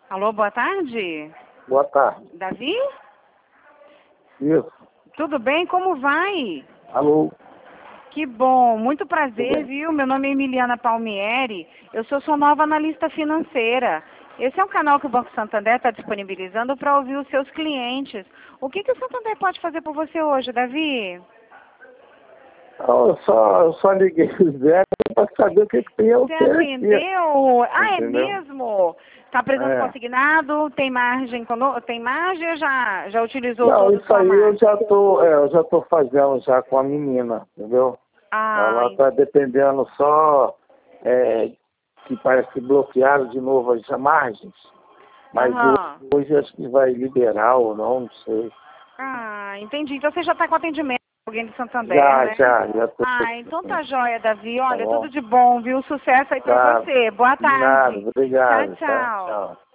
Alô, boa tarde. Boa tarde. Davi? Isso. Tudo bem? Como vai? Alô. Que bom, muito prazer, Tudo bem. viu? Meu nome é Emiliana Palmieri, eu sou sua nova analista financeira. Esse é um canal que o Banco Santander está disponibilizando para ouvir os seus clientes. O que o Santander pode fazer por você hoje, Davi? Eu só liguei o Zé para saber o que tem a Você oferecer. atendeu? Ah, é Entendeu? mesmo? Está presente É. consignado? Tem margem? Tem margem ou já utilizou Não, todo o isso sua aí margem? eu já tô fazendo já com a menina, entendeu? Ah, Ela tá dependendo só que parece que bloquearam de novo as margens. Mas aham. hoje acho que vai liberar ou não sei. Ah, entendi. Então você já está com atendimento com alguém do Santander, né? Já tô. Ah, então tá joia, Davi. Tá Olha, bom? tudo de bom, viu? Sucesso aí pra Tá. você. Boa De nada, tarde. Tchau, obrigado. Tá? tchau. Tchau.